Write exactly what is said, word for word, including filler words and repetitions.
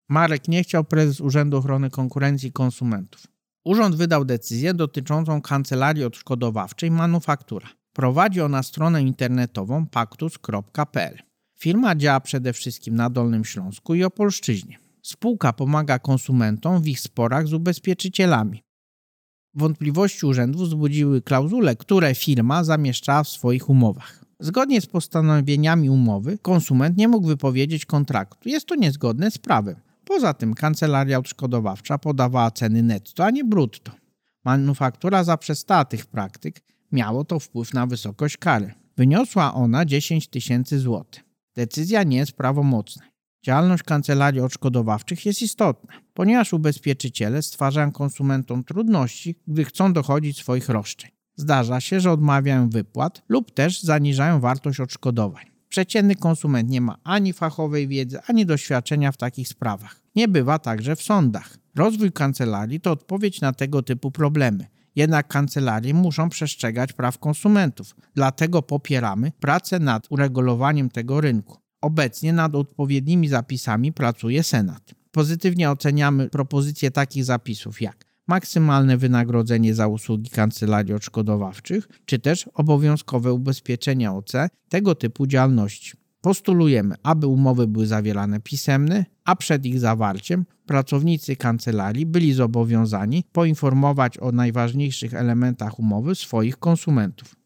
Marek nie chciał, prezes Urzędu Ochrony Konkurencji i Konsumentów. Urząd wydał decyzję dotyczącą kancelarii odszkodowawczej Manufaktura. Prowadzi ona stronę internetową paktus kropka p l. Firma działa przede wszystkim na Dolnym Śląsku i Opolszczyźnie. Spółka pomaga konsumentom w ich sporach z ubezpieczycielami. Wątpliwości urzędu wzbudziły klauzule, które firma zamieszczała w swoich umowach. Zgodnie z postanowieniami umowy konsument nie mógł wypowiedzieć kontraktu. Jest to niezgodne z prawem. Poza tym kancelaria odszkodowawcza podawała ceny netto, a nie brutto. Manufaktura zaprzestała tych praktyk. Miało to wpływ na wysokość kary. Wyniosła ona dziesięć tysięcy złotych. Decyzja nie jest prawomocna. Działalność kancelarii odszkodowawczych jest istotna, ponieważ ubezpieczyciele stwarzają konsumentom trudności, gdy chcą dochodzić swoich roszczeń. Zdarza się, że odmawiają wypłat lub też zaniżają wartość odszkodowań. Przeciętny konsument nie ma ani fachowej wiedzy, ani doświadczenia w takich sprawach. Nie bywa także w sądach. Rozwój kancelarii to odpowiedź na tego typu problemy. Jednak kancelarie muszą przestrzegać praw konsumentów. Dlatego popieramy pracę nad uregulowaniem tego rynku. Obecnie nad odpowiednimi zapisami pracuje Senat. Pozytywnie oceniamy propozycje takich zapisów jak maksymalne wynagrodzenie za usługi kancelarii odszkodowawczych, czy też obowiązkowe ubezpieczenia O C tego typu działalności. Postulujemy, aby umowy były zawierane pisemne, a przed ich zawarciem pracownicy kancelarii byli zobowiązani poinformować o najważniejszych elementach umowy swoich konsumentów.